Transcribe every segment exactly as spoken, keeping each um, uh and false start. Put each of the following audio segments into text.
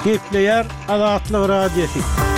Gepleyer Azatlyk Radiosu.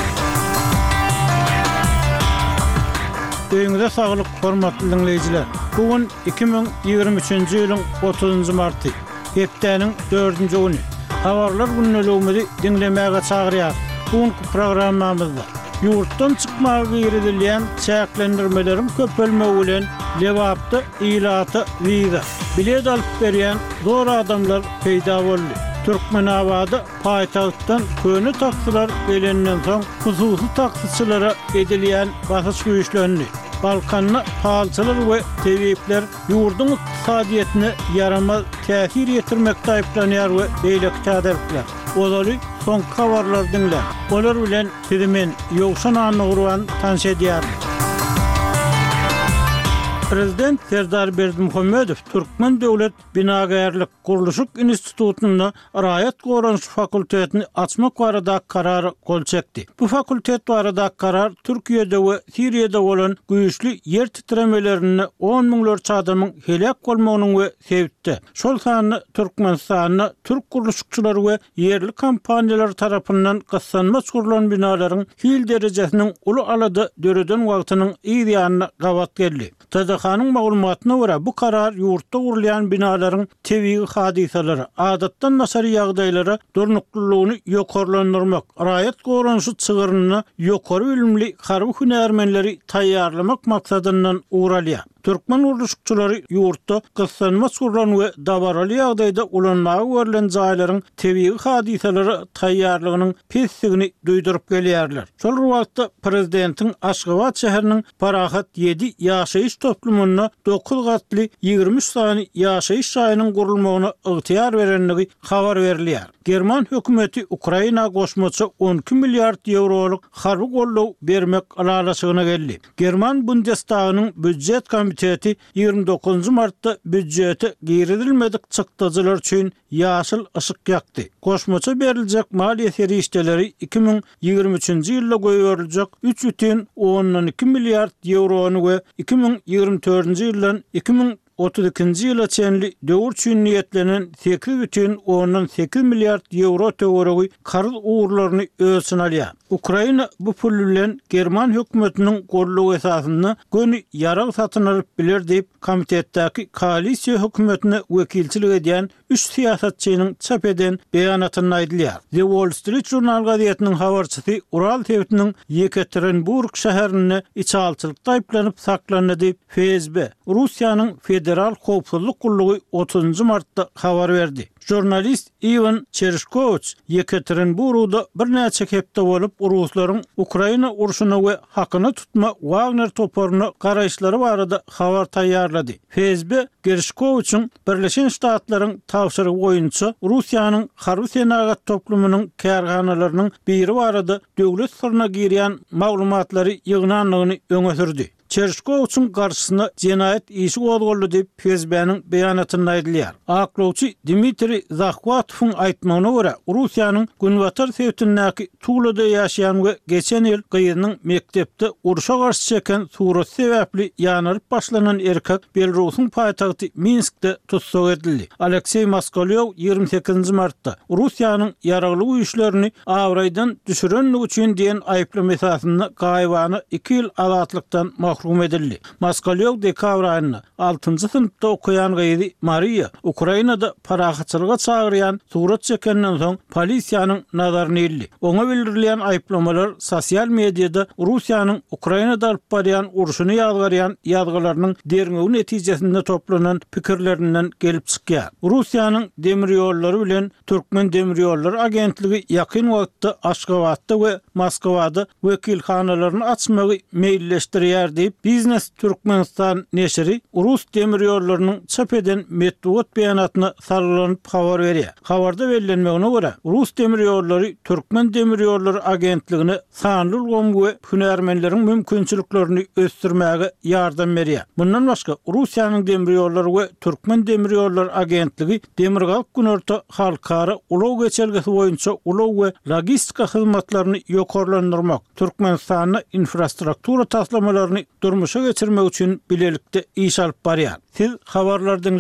Öňüňizde saglyk, hormatly dinleyijiler. Bugün iki bin ýygrimi üçinji ýylyň otuzynjy marty. Hepdeniň dördünji güni. Habarlar günnäligimizi dinlemäge çagyrýar. Bugünkü programmamyzda ýurtdan çykmagy girilýän çäklendirmelerin köpelmegi bilen lewapda ýylaty wiza bilet alyp berýän zor adamlar peýda boldy. Türkmenabada paýtagtdan köni taksılar gelenden soň hususy taksçylara edilýän basyş güýçlerini, Balkanna pahalçylar we tebipler ýurdun iqtisadiýetine yaramaz täsir ýetirmekde aýplanýar we beýleki täderler. Olary soňky habarlar dinler. Olar bilen sizi men ýogşan anygurwan tanış edýär. Prezident Serdar Berdimuhammedow Türkmen Döwlet Binagerlik Guruluşyk Institutunda Raýat Goranşy fakultetini açmak barada karar kol çekdi. Bu fakultet barada karar Türkiýede we Siriýede bolan güýçli yer titremelerini on miňlerçe adamyň helak bolmagynyň we sebitde. Şol sany Türkmenistanyň Türk guruluşçylary we yerli kompaniýalar tarapyndan gassanma çurulan binalaryň hil derejesiniň uly alada döreden wagtynyň ýa-da gawat geldi. Tadakanyň maglumatyna görä bu karar ýurtda gurulýan binalaryň tebigi hadiseleri, adatdan nasary ýagdaýlara durnuklylygyny ýokarlandyrmak, raýat goranşy çygyryny ýokary bilimli harby hünärmenleri taýýarlamak maksadyndan uğralýar. Türkmen guruluşçylary ýurtda gassanma çurulan we dabaraly ýagdaýda ulanmagy görülen jaýlaryň tebigi hadiseleri taýýarlygynyň pessigini duýdurup gelýärler. Şol wagtda prezidentiň Aşgabat şäheriniň Parahat ýedi ýaşaýyş toplumuna dokuz gatly ýygrimi üç sany ýaşaýyş şaýynyň gurulmagyna ygtyýar berenligi habar berilýär. German hökümeti Ukraina goşmaçy on iki milliard euroluk harby gollaw bermek alalaşygyna geldi. German Bundestagynyň büdjet komiteti ýygrimi dokuzynjy martda büdjeti giridilmedik çykdyjylar üçin ýaşyl ışık ýakdy. Goşmaça beriljek maliýe serişdeleri iki bin ýygrimi üçinji ýylda goýuryljak üç бүтүн on iki milliard eurony we iki bin ýygrimi dördünji ýyldan iki bin otuz ikinji ýyla çenli döwür üçin niýetlenen sekiz бүтүn on sekiz milliard euro töweregi karz uğurlaryny ölçün alýar. Ukraina bu pul bilen German hökümetiniň gollaw esasyny göni yarag satyn alyp biler diýip komitetdäki koalisiýa hökümetine wekilçilik edýän üç siýasatçynyň çap eden beýanatyny aýdylýar. The Wall Street Journal gazetiniň habarçysy Ural tewtiniň Yekaterinburg şäherine içalçylykda aýplanyp saklandy diýip F S B Russiýanyň Federal Howpsuzlyk Gurulugy otuzynjy martda habar berdi. Jurnalist Ivan Chershkovich Yekaterinburgda bir näçe hepde bolup Ruslaryň Ukraina urşuny we hakyny tutma Wagner toporuny garaýşlary barada habar taýýarlady. F S B Chershkovichiň Birleşen Ştatlaryň tawşyrygy boýunça Russiýanyň harby senagat toplumynyň kärhanalarynyň biri barada döwlet sırryna girýän maglumatlary ýygnanlygyny öňe sürdi. Chershkovichiň garşysyna jenaýat işi gozgoldy diýip F S B'niň beýanatyny aýdylýar. Aklawçy Dmitri Zakhvatowyň aýtmagyna görä, Russiýanyň Günwatar sewtindäki Tulada ýaşaýan we geçen ýyl gyýynyň mektepde urşa garşy çeken surat sebäpli ýanyryp başlanan erkek Belarusyň paýtagty Minskde tutsak edildi. Aleksey Moskalew ýygrimi sekizinji martda Russiýanyň ýaragly güýçlerini awraýdan düşürenligi üçin diýen aýplama esasyna gaýbany iki ýyl azatlykdan mahrum edildi. Moskalew dekabr aýyna altynjy synpda okuyan gyýdy Maria Ukrainada parahatçylyga çagyrýan surat çekenden soň polisiýanyň nazaryna ildi. Oňa bildirilýän aýplamalar sosial mediada Russiýanyň Ukrainada alyp barýan urşuny ýazgarýan ýazgylarynyň derňegi netijesinde toplanan pikirlerinden gelip çykýar. Russiýanyň demir ýollary bilen Türkmen demir ýollary agentligi ýakyn wagtda Aşgabatda we Moskwada wekilhanalaryny açmagy meýilleşdirýär diýip Biznes Türkmenistan neşri Rus demir ýollarynyň çap eden metbuat beýanatyna sarylanyp habar berýär. Habarda bellenmegine görä Rus demir ýollary Türkmen demir ýollary agentligine sanly ulgamy we hünärmenleriň mümkinçiliklerini ösdürmäge ýardam berýär. Bundan başga Russiýanyň demir ýollary we Türkmen demir ýollary agentligi Demirgalk günorta halkara ulaw geçelgesi boýunça ulaw we logistika hyzmatlaryny ýokarlandyrmak, Türkmenistanyň infrastruktura taslamalaryny durmuşa geçirmek üçin bilelikde iş alyp barýar. Siz habarlardan